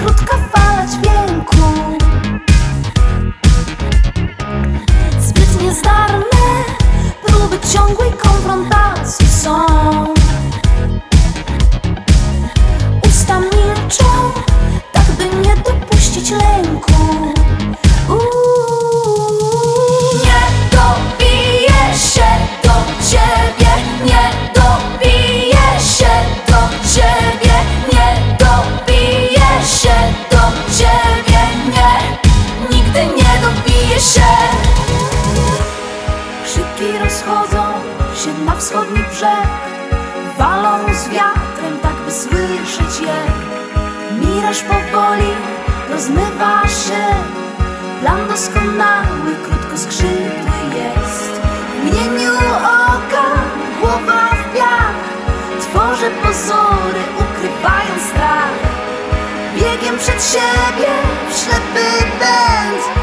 krótka fala dźwięku. Zbyt niezdarne próby ciągłej konfrontacji są. Usta milczą, tak by nie dopuścić lęku. Nie dobiję się do ciebie, nie dobiję się do ciebie, nie dobiję się do ciebie, nie, nigdy nie dobiję się. Krzyki rozchodzą się na wschodni brzeg, walą z wiatrem, tak by słyszeć je. Miraż powoli rozmywa się, plan doskonały, krótkoskrzydły jest. W mgnieniu oka głowa w piach, tworzę pozory, ukrywając strach. Biegiem przed siebie w ślepy pęd,